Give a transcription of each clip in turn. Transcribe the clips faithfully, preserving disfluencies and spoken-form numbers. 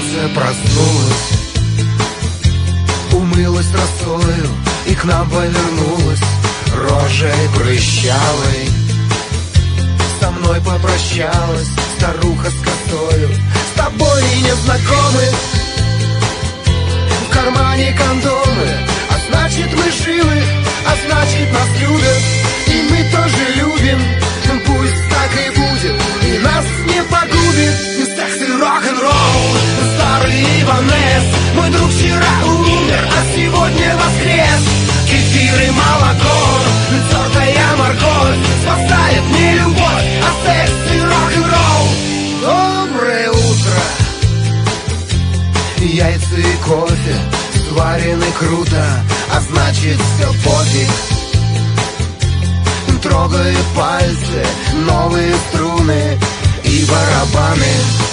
Солнце проснулось, умылось росою и к нам повернулась рожей прыщавой. Со мной попрощалась старуха с косою. С тобой не знакомы, в кармане кондомы, а значит мы живы, а значит нас любят, и мы тоже любим. Пусть так и будет, и нас не погубит секс и рок-н-ролл. Старый Иванес, мой друг вчера умер, а сегодня воскрес. Кефир и молоко, тертая морковь спасает не любовь, а секс и рок-н-ролл. Доброе утро. Яйца и кофе сварены круто, а значит все пофиг. Трогаю пальцы, новые струны и барабаны.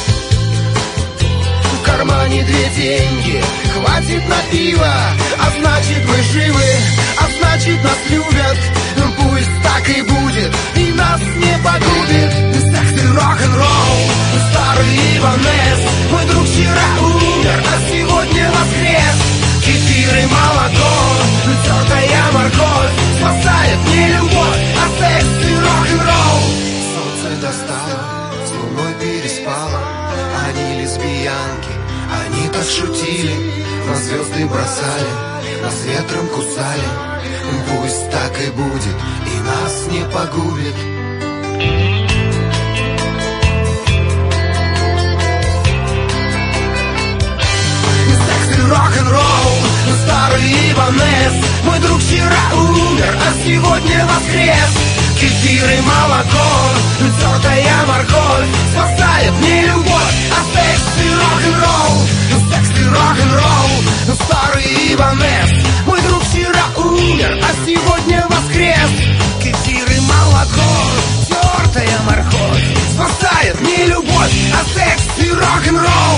В кармане две деньги, хватит на пиво, а значит мы живы, а значит нас любят. Пусть так и будет, и нас не погубит секс и рок-н-ролл. Старый Иванес, мой друг вчера умер, а сегодня воскрес. Кефир и молоко, тертая морковь спасает не любовь, а секс и рок-н-ролл. Солнце достало, с луной переспало. Они лесбиянки, они так шутили, на звезды бросали, нас ветром кусали. Пусть так и будет, и нас не погубит. Секс и рок-н-ролл. Старый Иванес, мой друг вчера умер, а сегодня воскрес. Кефир и молоко, тертая морковь спасает не любовь, а секс и рок-н-ролл. Секс и рок-н-ролл. Старый Иванес, мой друг вчера умер, а сегодня воскрес. Кефир и молоко, тертая морковь спасает не любовь, а секс и рок-н-ролл.